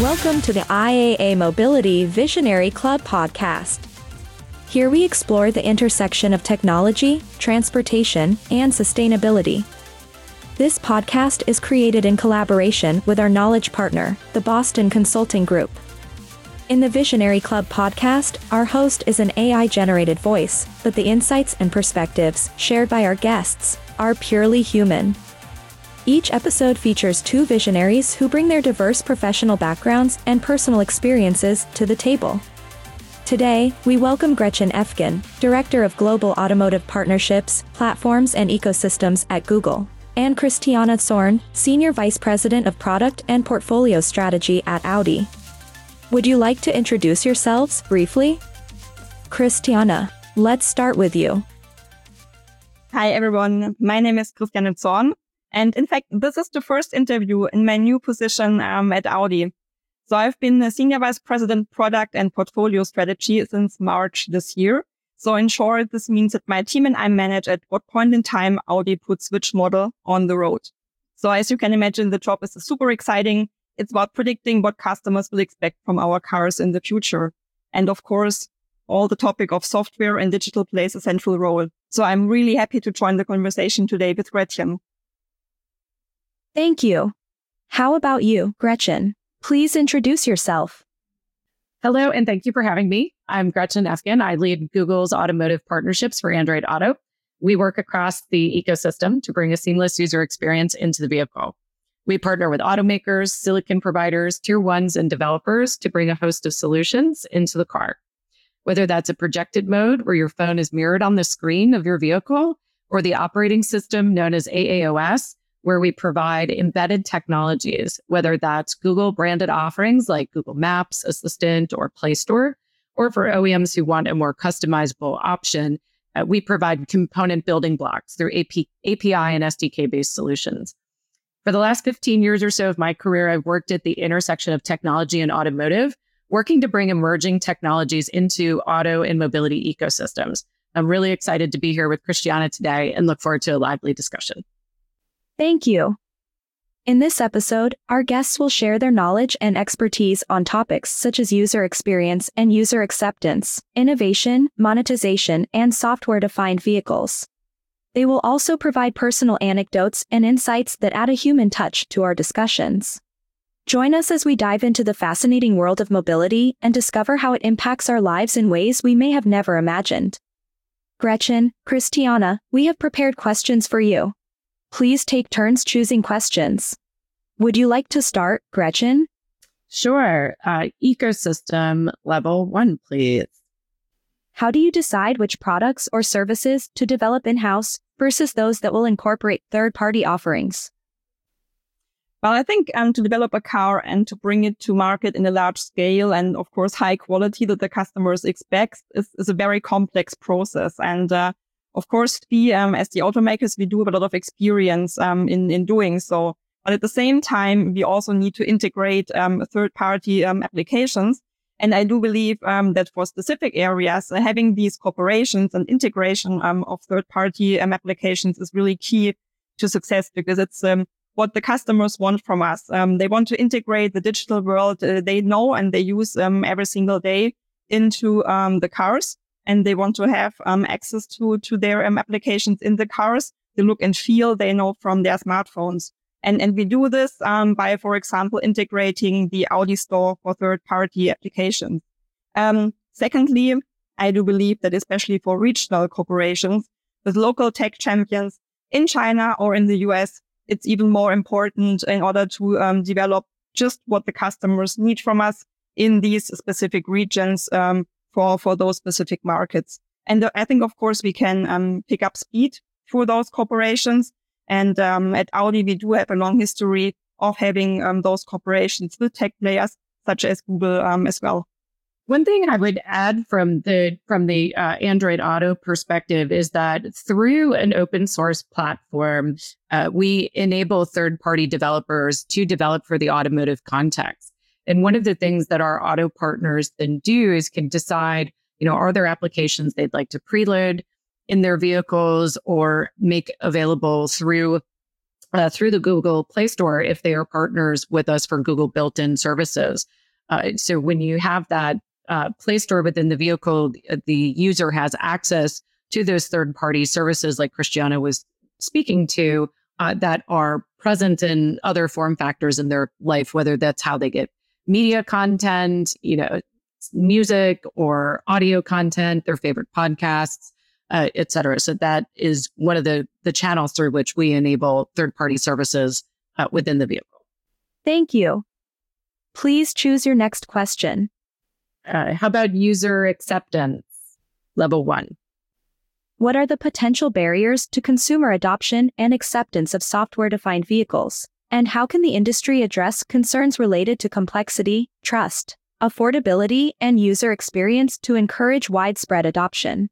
Welcome to the IAA Mobility Visionary Club podcast. Here we explore the intersection of technology, transportation, and sustainability. This podcast is created in collaboration with our knowledge partner, the Boston Consulting Group. In the Visionary Club podcast, our host is an AI-generated voice, but the insights and perspectives shared by our guests are purely human. Each episode features two visionaries who bring their diverse professional backgrounds and personal experiences to the table. Today, we welcome Gretchen Efgen, Director of Global Automotive Partnerships, Platforms and Ecosystems at Google, and Christiane Zorn, Senior Vice President of Product and Portfolio Strategy at Audi. Would you like to introduce yourselves briefly? Christiane, let's start with you. Hi everyone, my name is Christiane Zorn. And in fact, this is the first interview in my new position at Audi. So I've been a Senior Vice President Product and Portfolio Strategy since March this year. So in short, this means that my team and I manage at what point in time Audi puts which model on the road. So as you can imagine, the job is super exciting. It's about predicting what customers will expect from our cars in the future. And of course, all the topic of software and digital plays a central role. So I'm really happy to join the conversation today with Gretchen. Thank you. How about you, Gretchen? Please introduce yourself. Hello, and thank you for having me. I'm Gretchen Efgen. I lead Google's automotive partnerships for Android Auto. We work across the ecosystem to bring a seamless user experience into the vehicle. We partner with automakers, silicon providers, tier ones, and developers to bring a host of solutions into the car. Whether that's a projected mode where your phone is mirrored on the screen of your vehicle, or the operating system known as AAOS, where we provide embedded technologies, whether that's Google branded offerings like Google Maps, Assistant, or Play Store, or for OEMs who want a more customizable option, we provide component building blocks through API and SDK-based solutions. For the last 15 years or so of my career, I've worked at the intersection of technology and automotive, working to bring emerging technologies into auto and mobility ecosystems. I'm really excited to be here with Christiane today and look forward to a lively discussion. Thank you. In this episode, our guests will share their knowledge and expertise on topics such as user experience and user acceptance, innovation, monetization, and software-defined vehicles. They will also provide personal anecdotes and insights that add a human touch to our discussions. Join us as we dive into the fascinating world of mobility and discover how it impacts our lives in ways we may have never imagined. Gretchen, Christiane, we have prepared questions for you. Please take turns choosing questions. Would you like to start, Gretchen? Sure. Ecosystem level 1, please. How do you decide which products or services to develop in-house versus those that will incorporate third-party offerings? Well, I think to develop a car and to bring it to market in a large scale and, of course, high quality that the customers expect is a very complex process. And of course, we, as the automakers, we do have a lot of experience in doing so. But at the same time, we also need to integrate third-party applications. And I do believe that for specific areas, having these cooperations and integration of third-party applications is really key to success because it's what the customers want from us. They want to integrate the digital world they know and they use every single day into the cars. And they want to have access to their applications in the cars, the look and feel they know from their smartphones. And we do this by, for example, integrating the Audi Store for third-party applications. Secondly, I do believe that especially for regional corporations with local tech champions in China or in the US, it's even more important in order to develop just what the customers need from us in these specific regions for those specific markets. And I think, of course, we can pick up speed through those corporations. And at Audi, we do have a long history of having those corporations with tech players such as Google as well. One thing I would add from the Android Auto perspective is that through an open source platform, we enable third-party developers to develop for the automotive context. And one of the things that our auto partners then do is can decide, are there applications they'd like to preload in their vehicles or make available through the Google Play Store if they are partners with us for Google built-in services. So when you have that Play Store within the vehicle, the user has access to those third-party services like Christiana was speaking to that are present in other form factors in their life, whether that's how they get media content, music or audio content, their favorite podcasts, et cetera. So that is one of the channels through which we enable third-party services within the vehicle. Thank you. Please choose your next question. How about user acceptance, level 1? What are the potential barriers to consumer adoption and acceptance of software-defined vehicles? And how can the industry address concerns related to complexity, trust, affordability, and user experience to encourage widespread adoption?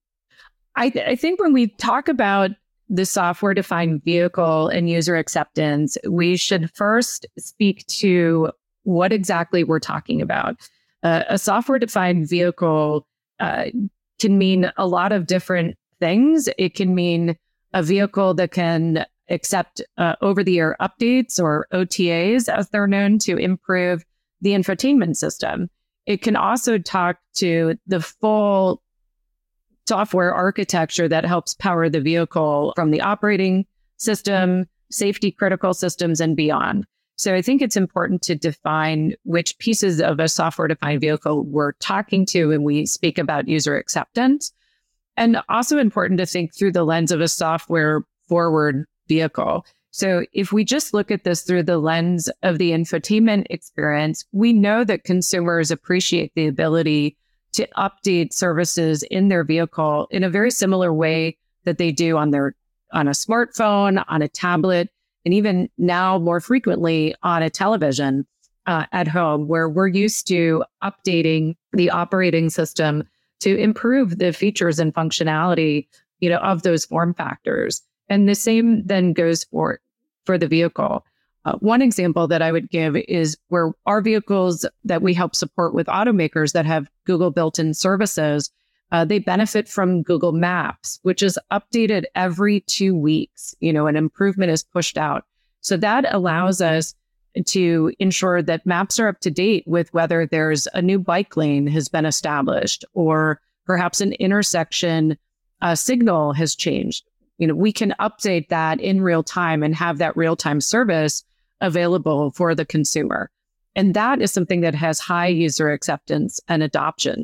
I think when we talk about the software-defined vehicle and user acceptance, we should first speak to what exactly we're talking about. A software-defined vehicle can mean a lot of different things. It can mean a vehicle that can accept over-the-air updates or OTAs, as they're known, to improve the infotainment system. It can also talk to the full software architecture that helps power the vehicle from the operating system, safety critical systems, and beyond. So I think it's important to define which pieces of a software-defined vehicle we're talking to when we speak about user acceptance. And also important to think through the lens of a software-forward vehicle. So if we just look at this through the lens of the infotainment experience, we know that consumers appreciate the ability to update services in their vehicle in a very similar way that they do on a smartphone, on a tablet, and even now more frequently on a television at home, where we're used to updating the operating system to improve the features and functionality, of those form factors. And the same then goes for the vehicle. One example that I would give is where our vehicles that we help support with automakers that have Google built-in services, they benefit from Google Maps, which is updated every 2 weeks. An improvement is pushed out. So that allows us to ensure that maps are up to date with whether there's a new bike lane has been established or perhaps an intersection signal has changed. We can update that in real time and have that real time service available for the consumer. And that is something that has high user acceptance and adoption.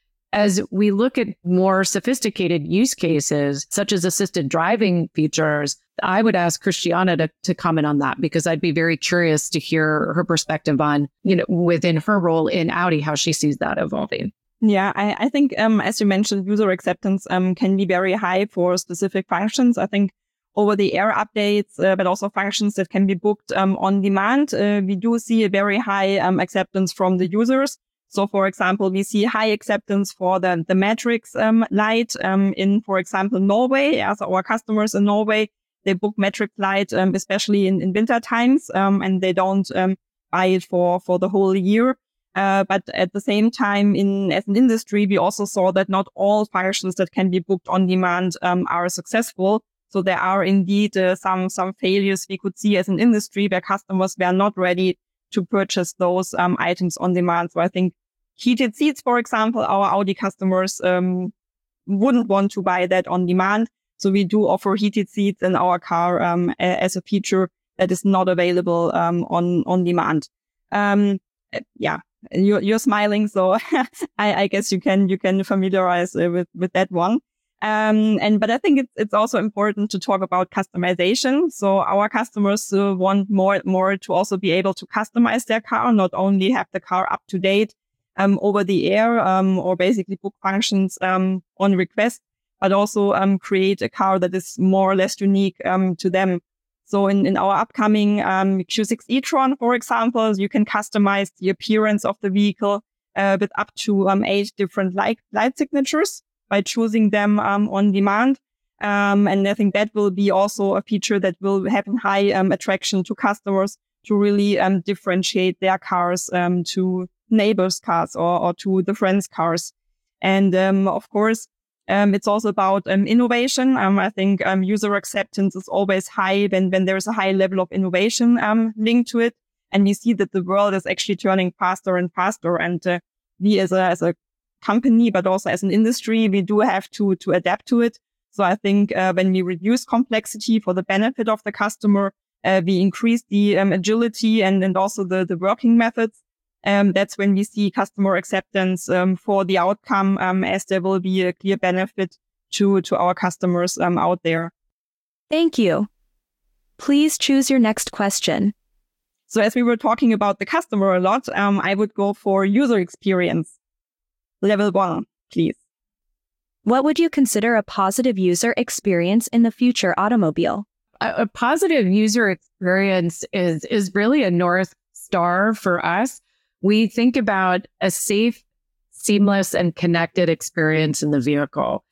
As we look at more sophisticated use cases, such as assisted driving features, I would ask Christiana to comment on that, because I'd be very curious to hear her perspective on, within her role in Audi, how she sees that evolving. Yeah, I think, as you mentioned, user acceptance can be very high for specific functions. I think over-the-air updates, but also functions that can be booked on demand, we do see a very high acceptance from the users. So, for example, we see high acceptance for the Matrix light in, for example, Norway. As our customers in Norway, they book Matrix light, especially in winter times, and they don't buy it for the whole year. But at the same time, as an industry, we also saw that not all functions that can be booked on demand are successful. So there are indeed some failures we could see as an industry where customers were not ready to purchase those items on demand. So I think heated seats, for example, our Audi customers wouldn't want to buy that on demand. So we do offer heated seats in our car as a feature that is not available on demand. Yeah, you're smiling, so I guess you can familiarize with that one. But I think it's also important to talk about customization. So our customers want more to also be able to customize their car, not only have the car up to date over the air or basically book functions on request, but also create a car that is more or less unique to them. So in our upcoming Q6 e-tron, for example, you can customize the appearance of the vehicle with up to 8 different light signatures by choosing them on demand. And I think that will be also a feature that will have high attraction to customers to really differentiate their cars to neighbors' cars or to the friends' cars. And of course, it's also about innovation. I think user acceptance is always high when there's a high level of innovation linked to it. And we see that the world is actually turning faster and faster. And we as a company, but also as an industry, we do have to adapt to it. So I think when we reduce complexity for the benefit of the customer, we increase the agility and also the working methods. That's when we see customer acceptance for the outcome, as there will be a clear benefit to our customers out there. Thank you. Please choose your next question. So as we were talking about the customer a lot, I would go for user experience. Level 1, please. What would you consider a positive user experience in the future automobile? A positive user experience is really a North Star for us. We think about a safe, seamless, and connected experience in the vehicle.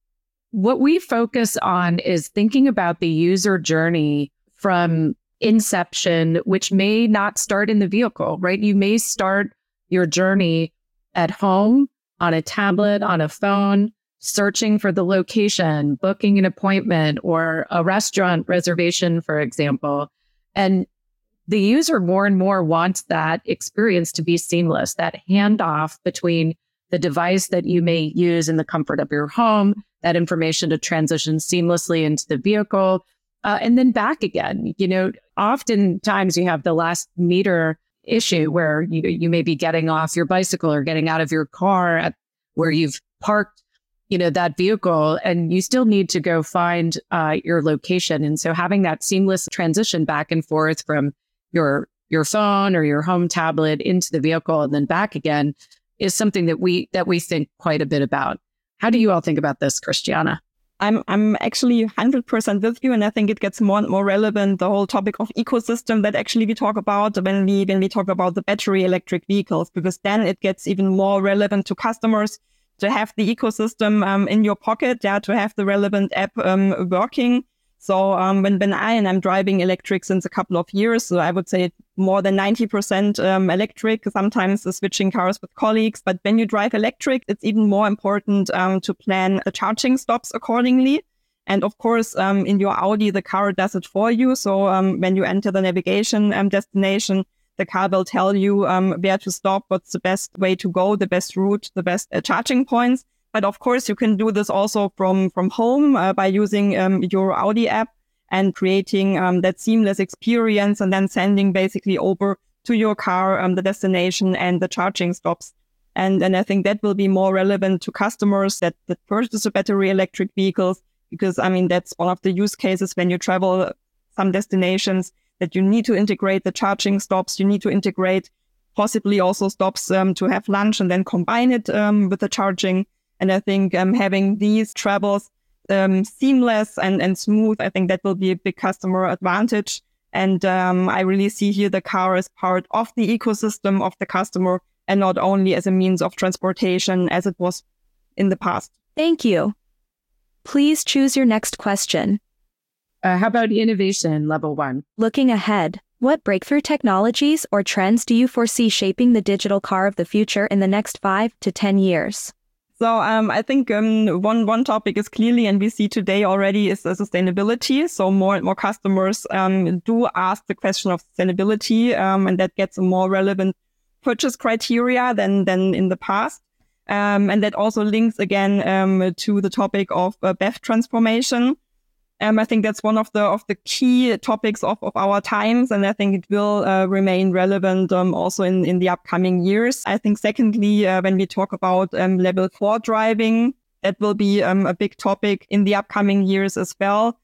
What we focus on is thinking about the user journey from inception, which may not start in the vehicle, right? You may start your journey at home, on a tablet, on a phone, searching for the location, booking an appointment or a restaurant reservation, for example. And the user more and more wants that experience to be seamless, that handoff between the device that you may use in the comfort of your home, that information to transition seamlessly into the vehicle, and then back again. You know, oftentimes you have the last meter issue where you may be getting off your bicycle or getting out of your car at where you've parked, that vehicle, and you still need to go find your location. And so having that seamless transition back and forth from your phone or your home tablet into the vehicle and then back again is something that we think quite a bit about. How do you all think about this, Christiana? I'm actually 100% with you, and I think it gets more and more relevant, the whole topic of ecosystem that actually we talk about when we talk about the battery electric vehicles, because then it gets even more relevant to customers to have the ecosystem in your pocket, to have the relevant app working. So when I'm driving electric since a couple of years, so I would say more than 90% electric, sometimes switching cars with colleagues. But when you drive electric, it's even more important to plan the charging stops accordingly. And of course, in your Audi, the car does it for you. So when you enter the navigation destination, the car will tell you where to stop, what's the best way to go, the best route, the best charging points. But of course, you can do this also from home by using your Audi app and creating that seamless experience and then sending basically over to your car the destination and the charging stops. And I think that will be more relevant to customers that purchase battery electric vehicles, because, that's one of the use cases when you travel some destinations, that you need to integrate the charging stops. You need to integrate possibly also stops to have lunch and then combine it with the charging. And I think having these travels seamless and smooth, I think that will be a big customer advantage. And I really see here the car as part of the ecosystem of the customer and not only as a means of transportation as it was in the past. Thank you. Please choose your next question. How about innovation, level 1? Looking ahead, what breakthrough technologies or trends do you foresee shaping the digital car of the future in the next 5 to 10 years? So I think one topic is clearly, and we see today already, is sustainability. So more and more customers do ask the question of sustainability, and that gets a more relevant purchase criteria than in the past. And that also links again to the topic of BEV transformation. I think that's one of the key topics of our times, and I think it will remain relevant also in the upcoming years. I think secondly, when we talk about level 4 driving, that will be a big topic in the upcoming years as well,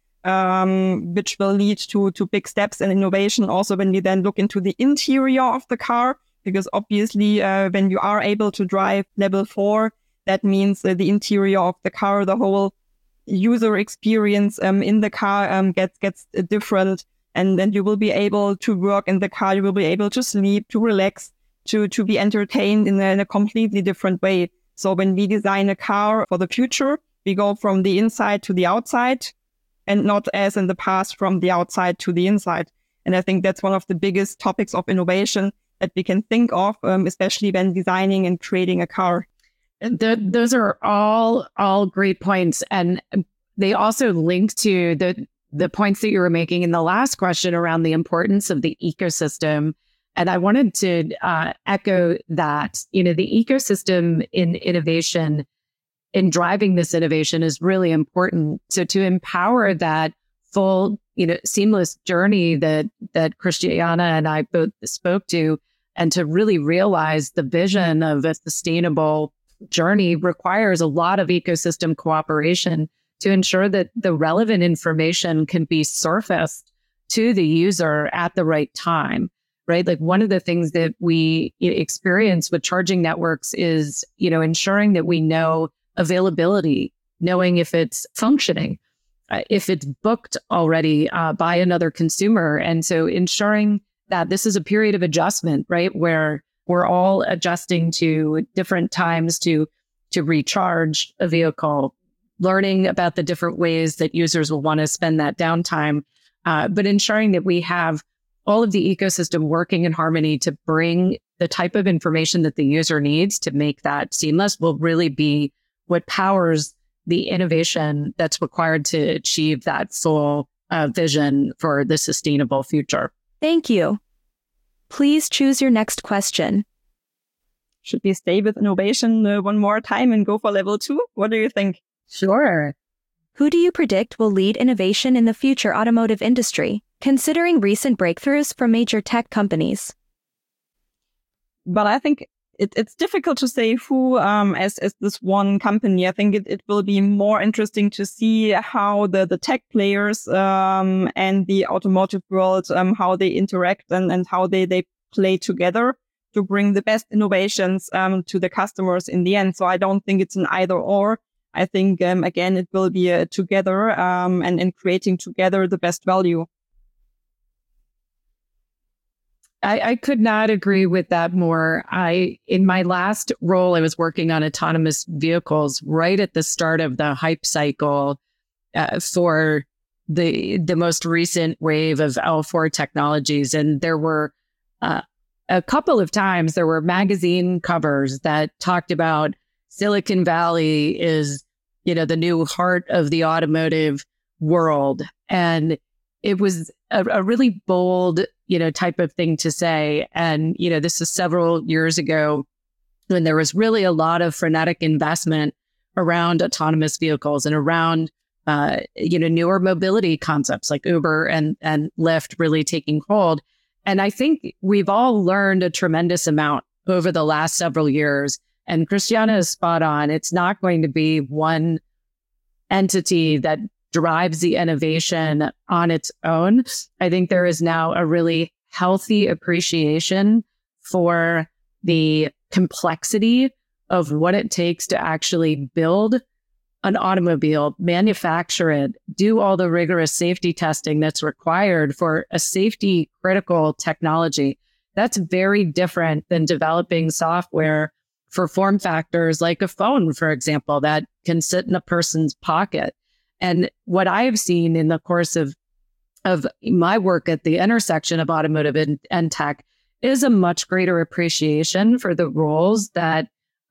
which will lead to big steps in innovation. Also, when we then look into the interior of the car, because obviously when you are able to drive level 4, that means the interior of the car, the whole user experience in the car gets different, and then you will be able to work in the car, you will be able to sleep, to relax, to be entertained in a completely different way. So when we design a car for the future, we go from the inside to the outside, and not as in the past from the outside to the inside. And I think that's one of the biggest topics of innovation that we can think of, especially when designing and creating a car. Those are all great points. And they also link to the points that you were making in the last question around the importance of the ecosystem And I wanted to echo that, the ecosystem in innovation, in driving this innovation is really important. So to empower that full, seamless journey that Christiana and I both spoke to, and to really realize the vision of a sustainable journey requires a lot of ecosystem cooperation to ensure that the relevant information can be surfaced to the user at the right time, right? Like one of the things that we experience with charging networks is, ensuring that we know availability, knowing if it's functioning, if it's booked already by another consumer. And so ensuring that this is a period of adjustment, right? Where we're all adjusting to different times to recharge a vehicle, learning about the different ways that users will want to spend that downtime, but ensuring that we have all of the ecosystem working in harmony to bring the type of information that the user needs to make that seamless will really be what powers the innovation that's required to achieve that full vision for the sustainable future. Thank you. Please choose your next question. Should we stay with innovation one more time and go for level 2? What do you think? Sure. Who do you predict will lead innovation in the future automotive industry, considering recent breakthroughs from major tech companies? But I think it's difficult to say who as this one company. I think it will be more interesting to see how the tech players and the automotive world, how they interact and how they play together to bring the best innovations to the customers in the end. So I don't think it's an either or. I think, again, it will be together and creating together the best value. I could not agree with that more. In my last role, I was working on autonomous vehicles right at the start of the hype cycle for the most recent wave of L4 technologies. And there were a couple of times there were magazine covers that talked about Silicon Valley is, the new heart of the automotive world. And it was a really bold, type of thing to say. And, this is several years ago when there was really a lot of frenetic investment around autonomous vehicles and around, newer mobility concepts like Uber and Lyft really taking hold. And I think we've all learned a tremendous amount over the last several years. And Christiana is spot on. It's not going to be one entity that drives the innovation on its own. I think there is now a really healthy appreciation for the complexity of what it takes to actually build an automobile, manufacture it, do all the rigorous safety testing that's required for a safety critical technology. That's very different than developing software for form factors like a phone, for example, that can sit in a person's pocket. And what I have seen in the course of my work at the intersection of automotive and tech is a much greater appreciation for the roles that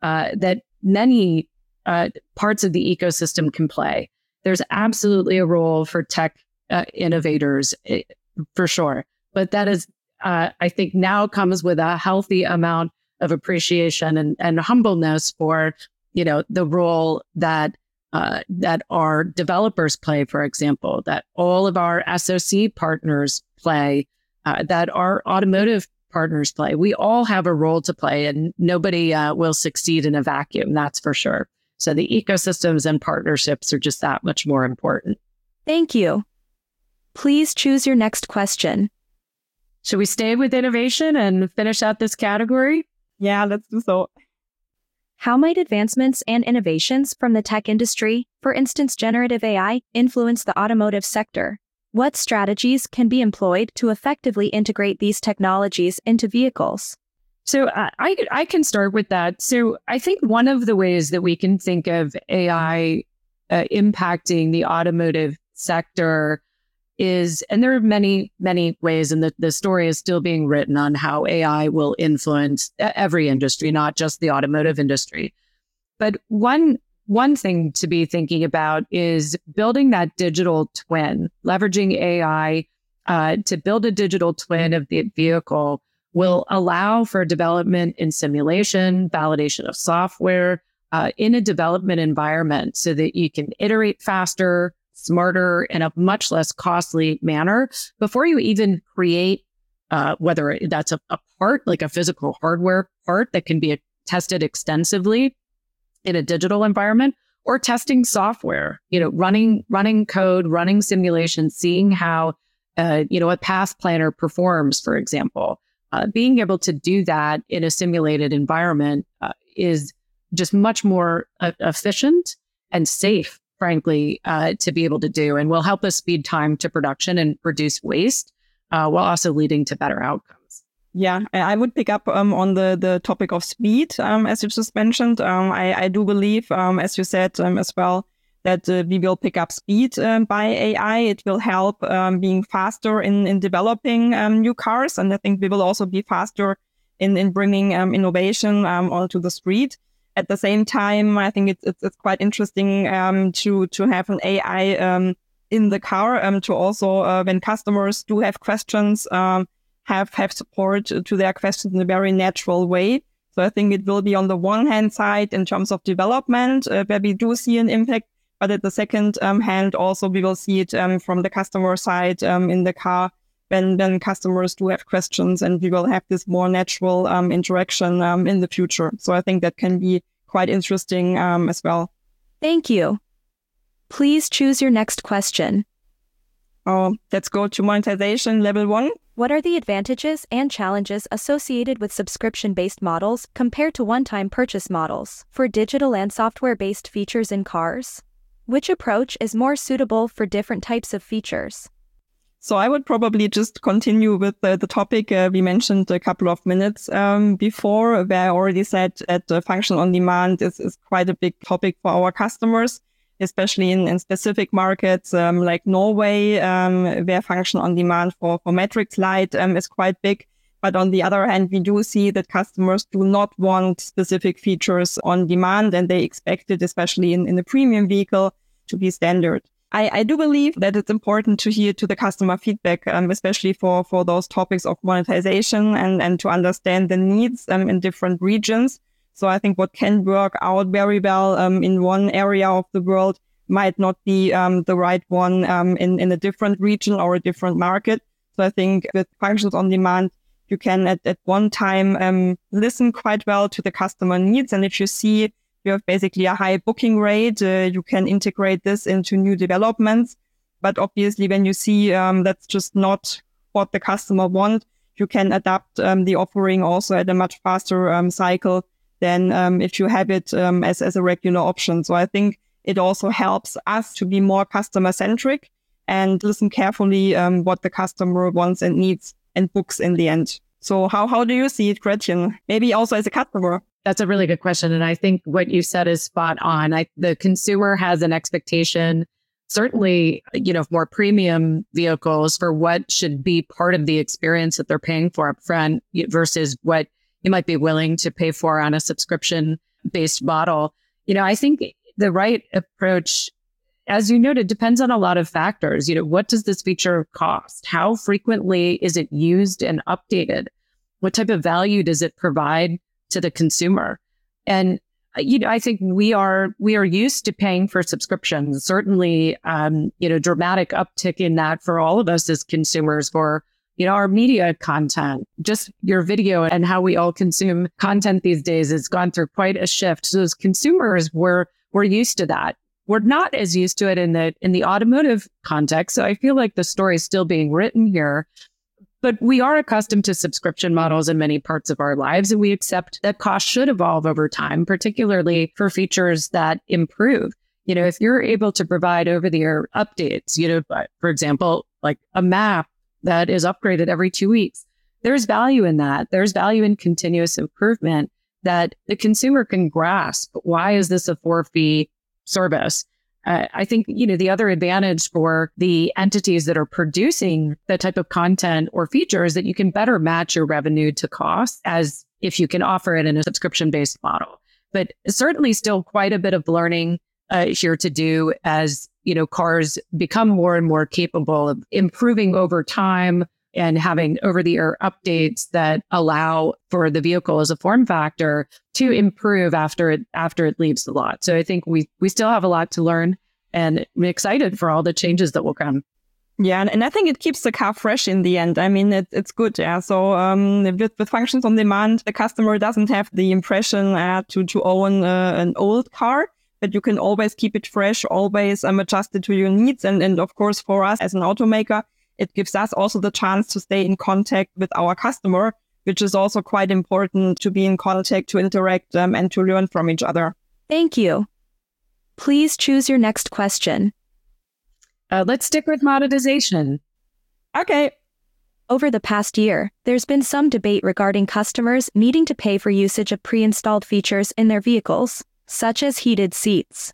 many parts of the ecosystem can play. There's absolutely a role for tech innovators, for sure. But that is, I think, now comes with a healthy amount of appreciation and humbleness for, the role that our developers play, for example, that all of our SoC partners play, that our automotive partners play. We all have a role to play, and nobody will succeed in a vacuum, that's for sure. So the ecosystems and partnerships are just that much more important. Thank you. Please choose your next question. Should we stay with innovation and finish out this category? Yeah, let's do so. How might advancements and innovations from the tech industry, for instance generative AI, influence the automotive sector? What strategies can be employed to effectively integrate these technologies into vehicles? So I can start with that. So I think one of the ways that we can think of AI impacting the automotive sector is, and there are many, many ways, and the story is still being written on how AI will influence every industry, not just the automotive industry. But one thing to be thinking about is building that digital twin, leveraging AI to build a digital twin of the vehicle will allow for development in simulation, validation of software in a development environment so that you can iterate faster, smarter, in a much less costly manner before you even create, whether that's a part, like a physical hardware part that can be tested extensively in a digital environment, or testing software, running code, running simulations, seeing how, a path planner performs, for example. Being able to do that in a simulated environment is just much more efficient and safe, frankly, to be able to do, and will help us speed time to production and reduce waste, while also leading to better outcomes. Yeah, I would pick up on the topic of speed, as you just mentioned. I do believe, as you said as well, that we will pick up speed by AI. It will help being faster in developing new cars. And I think we will also be faster in bringing innovation onto the street. At the same time, I think it's quite interesting to have an AI in the car to also, when customers do have questions, have support to their questions in a very natural way. So I think it will be on the one hand side in terms of development, where we do see an impact, but at the second hand also we will see it from the customer side in the car when customers do have questions, and we will have this more natural interaction in the future. So I think that can be quite interesting as well. Thank you. Please choose your next question. Let's go to monetization level 1. What are the advantages and challenges associated with subscription-based models compared to one-time purchase models for digital and software-based features in cars? Which approach is more suitable for different types of features? So I would probably just continue with the topic we mentioned a couple of minutes before, where I already said that function on demand is quite a big topic for our customers, especially in specific markets like Norway, where function on demand for Matrix Light is quite big. But on the other hand, we do see that customers do not want specific features on demand, and they expect it, especially in a premium vehicle, to be standard. I do believe that it's important to hear to the customer feedback, especially for those topics of monetization and to understand the needs in different regions. So I think what can work out very well in one area of the world might not be the right one in a different region or a different market. So I think with functions on demand, you can at one time listen quite well to the customer needs. And if you see you have basically a high booking rate, you can integrate this into new developments. But obviously, when you see that's just not what the customer wants, you can adapt the offering also at a much faster cycle than if you have it as a regular option. So I think it also helps us to be more customer-centric and listen carefully what the customer wants and needs and books in the end. So how do you see it, Gretchen? Maybe also as a customer. That's a really good question. And I think what you said is spot on. The consumer has an expectation, certainly, more premium vehicles for what should be part of the experience that they're paying for upfront versus what you might be willing to pay for on a subscription-based model. I think the right approach, as you noted, depends on a lot of factors. What does this feature cost? How frequently is it used and updated? What type of value does it provide to the consumer? And, I think we are used to paying for subscriptions, certainly, dramatic uptick in that for all of us as consumers for, our media content, just your video and how we all consume content these days has gone through quite a shift. So as consumers, we're used to that. We're not as used to it in the automotive context. So I feel like the story is still being written here. But we are accustomed to subscription models in many parts of our lives, and we accept that costs should evolve over time, particularly for features that improve. If you're able to provide over-the-air updates, for example, like a map that is upgraded every 2 weeks, there's value in that. There's value in continuous improvement that the consumer can grasp. Why is this a for-fee service? I think, the other advantage for the entities that are producing the type of content or features that you can better match your revenue to cost as if you can offer it in a subscription-based model. But certainly still quite a bit of learning here to do as, cars become more and more capable of improving over time, and having over-the-air updates that allow for the vehicle as a form factor to improve after it leaves the lot. So I think we still have a lot to learn, and I'm excited for all the changes that will come. Yeah, and I think it keeps the car fresh in the end. I mean, it's good. Yeah. So with functions on demand, the customer doesn't have the impression to own an old car, but you can always keep it fresh, always adjust it to your needs. And of course, for us as an automaker, it gives us also the chance to stay in contact with our customer, which is also quite important, to be in contact, to interact, and to learn from each other. Thank you. Please choose your next question. Let's stick with monetization. Okay. Over the past year, there's been some debate regarding customers needing to pay for usage of pre-installed features in their vehicles, such as heated seats.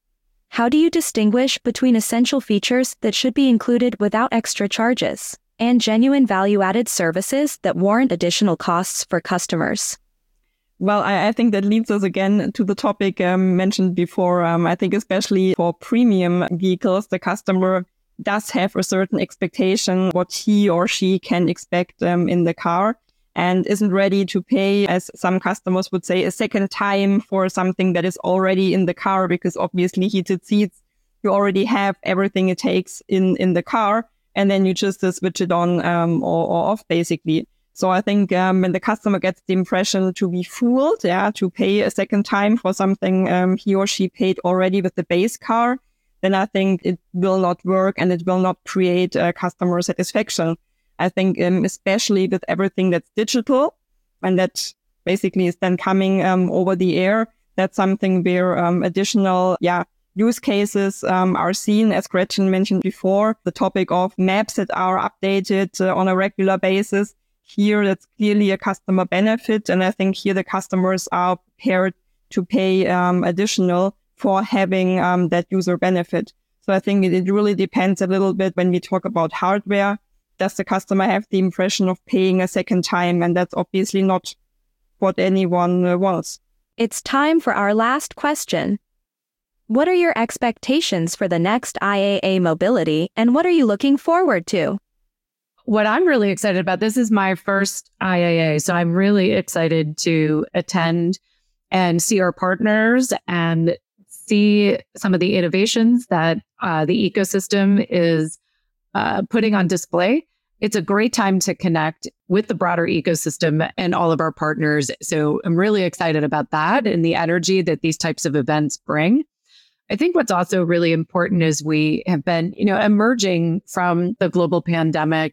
How do you distinguish between essential features that should be included without extra charges and genuine value-added services that warrant additional costs for customers? Well, I think that leads us again to the topic mentioned before. I think especially for premium vehicles, the customer does have a certain expectation what he or she can expect in the car, and isn't ready to pay, as some customers would say, a second time for something that is already in the car, because obviously heated seats, you already have everything it takes in the car, and then you just switch it on or off, basically. So I think when the customer gets the impression to be fooled, to pay a second time for something he or she paid already with the base car, then I think it will not work and it will not create customer satisfaction. I think especially with everything that's digital and that basically is then coming over the air, that's something where additional use cases are seen, as Gretchen mentioned before, the topic of maps that are updated on a regular basis. Here, that's clearly a customer benefit. And I think here the customers are prepared to pay additional for having that user benefit. So I think it really depends a little bit when we talk about hardware. Does the customer have the impression of paying a second time? And that's obviously not what anyone wants. It's time for our last question. What are your expectations for the next IAA Mobility, and what are you looking forward to? What I'm really excited about, this is my first IAA, so I'm really excited to attend and see our partners and see some of the innovations that the ecosystem is putting on display. It's a great time to connect with the broader ecosystem and all of our partners. So I'm really excited about that and the energy that these types of events bring. I think what's also really important is we have been, emerging from the global pandemic,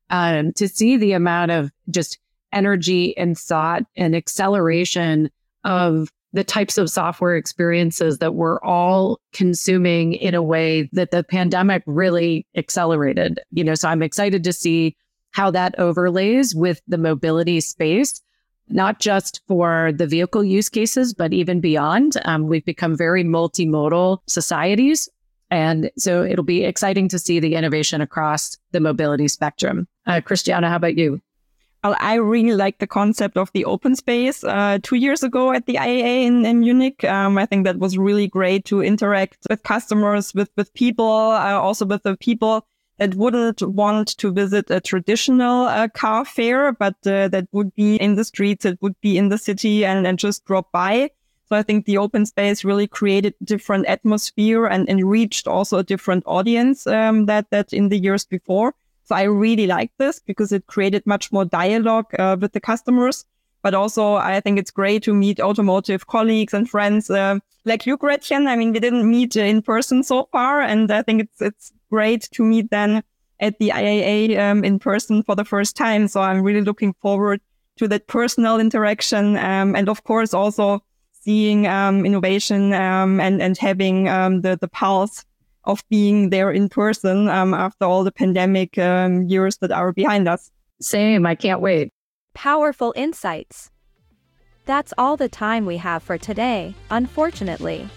to see the amount of just energy and thought and acceleration of the types of software experiences that we're all consuming in a way that the pandemic really accelerated. So I'm excited to see how that overlays with the mobility space, not just for the vehicle use cases, but even beyond. We've become very multimodal societies. And so it'll be exciting to see the innovation across the mobility spectrum. Christiana, how about you? Well, I really like the concept of the open space 2 years ago at the IAA in Munich. I think that was really great to interact with customers, with people, also with the people that wouldn't want to visit a traditional car fair, but that would be in the streets, that would be in the city and just drop by. So I think the open space really created a different atmosphere and reached also a different audience that in the years before. So I really like this because it created much more dialogue with the customers. But also I think it's great to meet automotive colleagues and friends like you, Gretchen. I mean, we didn't meet in person so far. And I think it's great to meet then at the IAA in person for the first time. So I'm really looking forward to that personal interaction. And of course, also seeing innovation and having the pulse of being there in person after all the pandemic years that are behind us. Same. I can't wait. Powerful insights. That's all the time we have for today, unfortunately.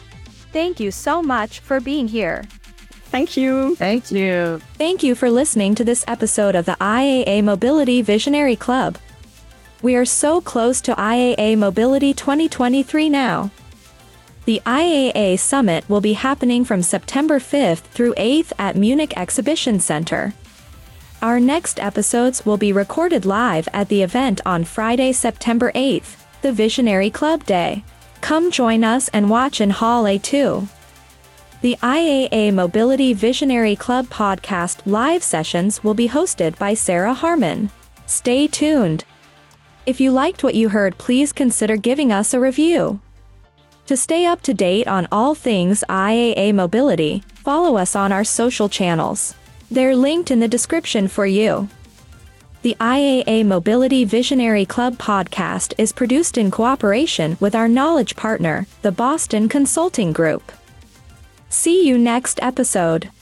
Thank you so much for being here. Thank you. Thank you. Thank you for listening to this episode of the IAA Mobility Visionary Club. We are so close to IAA Mobility 2023 now. The IAA Summit will be happening from September 5th through 8th at Munich Exhibition Center. Our next episodes will be recorded live at the event on Friday, September 8th, the Visionary Club Day. Come join us and watch in Hall A2. The IAA Mobility Visionary Club podcast live sessions will be hosted by Sarah Harmon. Stay tuned. If you liked what you heard, please consider giving us a review. To stay up to date on all things IAA Mobility, follow us on our social channels. They're linked in the description for you. The IAA Mobility Visionary Club podcast is produced in cooperation with our knowledge partner, the Boston Consulting Group. See you next episode.